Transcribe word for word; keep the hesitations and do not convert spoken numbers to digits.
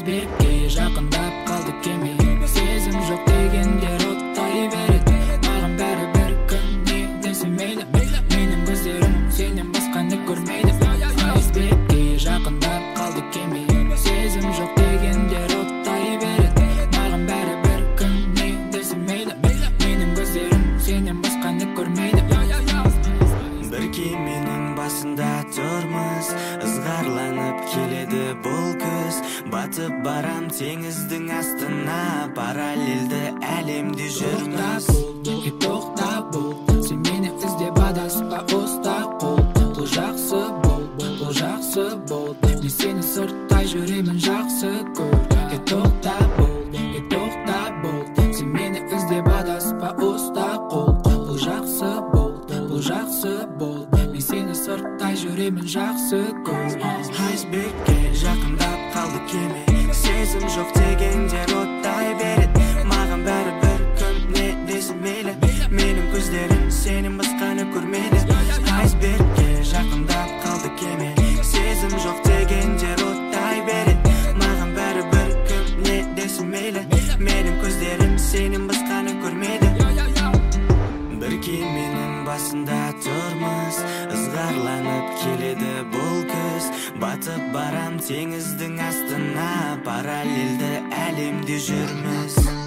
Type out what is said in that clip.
айсбергке жакындап калды кеме. Сезим жок дегендер оттай берет. Маған бәрі бір күн не десе мейлі. Менің көздерім сенен басқаны көрмейді. Айсбергке жакындап калды кеме. Сезим жок дегендер оттай берет. Маған бәрі бір күн не десе мейлі. Менің көздерім сенен басқаны көрмейді. Бір кеменің басында тұрмыз, ызғарланып келеді бұл күз. Батып барам теңіздің астына, параллельді әлемде жүрміз. Тоқта бол, сен мені іздеп адаспа, уста қол. Бұл жақсы бол, бұл жақсы бол. Мен сені сырттай жүремін жақсы көр. Е тоқта бол, е тоқта бол, сен мені іздеп адаспа, уста қол. Бұл жақсы бол, бұл жақсы бол. Мен сені сырттай жүремін жақсы көр. Айсбергке жақындап қалды кеме. Сезім жоқ дегендер оттай берет. Маған бәрі бір күн не десе мейлі. Менің көздерім сенен басқаны көрмейді. Айсбергке жақындап қалды кеме. Сезім жоқ дегендер оттай берет. Маған бәрі бір күн не десе мейлі. Менің көздерім сенен басқаны көрмейді. Бір кеменің басында тұрмыз, ызғарланып келеді бұл күз. Батып барам теңіздің астына, параллельді әлемде жүрміз.